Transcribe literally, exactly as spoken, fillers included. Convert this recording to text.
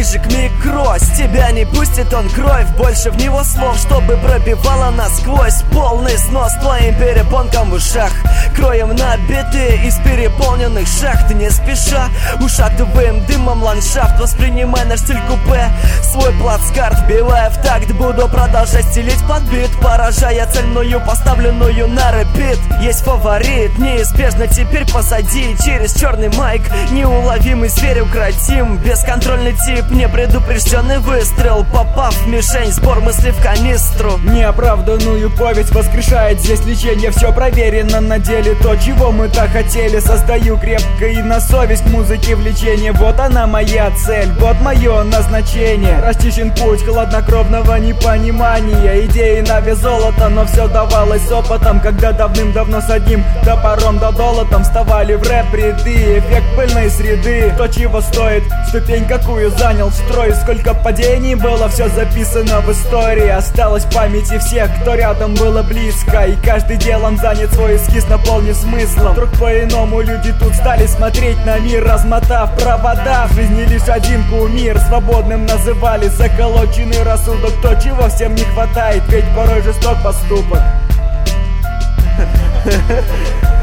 ближе к микро. С тебя не пустит он кровь, больше в него слов, чтобы пробивало насквозь. Полный снос твоим перепонкам в ушах, кроем набитые из переполненных шахт. Не спеша, ушатываем дымом ландшафт, воспринимай наш стиль купе, свой плацкарт, вбивая в такт. Буду продолжать стелить под бит, поражая цельную, поставленную на репит. Есть фаворит, неизбежно теперь позади. Через черный майк неуловимый зверь укротим. Бесконтрольный тип, непредупрежденный выстрел, попав в мишень, сбор мыслей в канистру. Неоправданную повесть воскрешает здесь лечение. Все проверено на деле, то, чего мы так хотели. Создаю крепко и на совесть музыки влечение. Вот она моя цель, вот мое назначение. Расчищен путь хладнокровного непонимания. Идеи на вес золота, но все давалось с опытом. Когда давным-давно с одним топором да долотом вставали в рэп-ряды. Эффект пыльной среды, то чего стоит, ступень какую занял в строй. Сколько падений было, все записано в истории. Осталось в памяти всех, кто рядом было близко. И каждый делом занят, свой эскиз наполнив смыслом. Вдруг по-иному люди тут стали смотреть на мир, размотав провода. В жизни лишь один кумир, свободным называли заколоченный рассудок. То, чего всем не хватает, ведь порой жесток поступок.